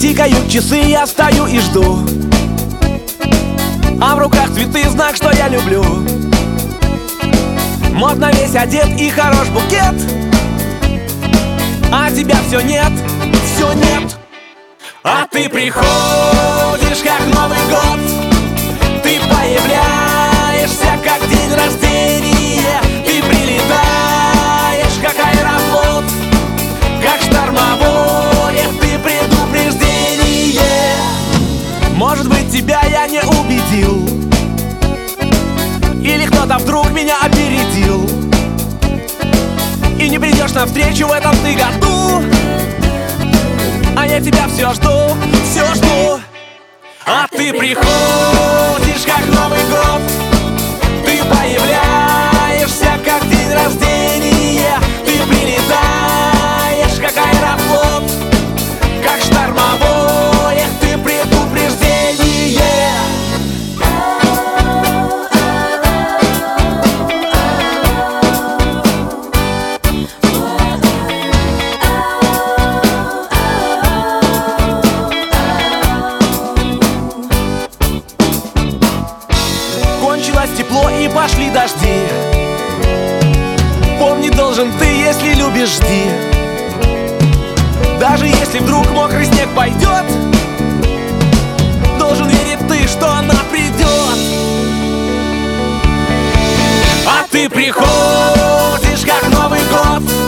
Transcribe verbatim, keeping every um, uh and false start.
Тикают часы, я стою и жду, а в руках цветы, знак, что я люблю. Модно весь одет и хорош букет, а тебя все нет, все нет. А ты приходишь, как Новый год, ты появляешься, как день рождения. Ты прилетаешь, как аэрофлот, как штормовое ты предупреждение. Может быть, тебя я не убедил, или кто-то вдруг меня опередил, и не придешь навстречу в этом ты году, а я тебя все жду, все жду. А ты приходишь, как Новый год, ты появляешься, как день рождения. Ты прилетаешь, как аэрофлот, как штормовое ты предупреждение. Кончилось тепло и пошли дожди. Помни, должен ты, если любишь, жди. Даже если вдруг мокрый снег пойдет, должен верить ты, что она придет. А ты приходишь, как Новый год,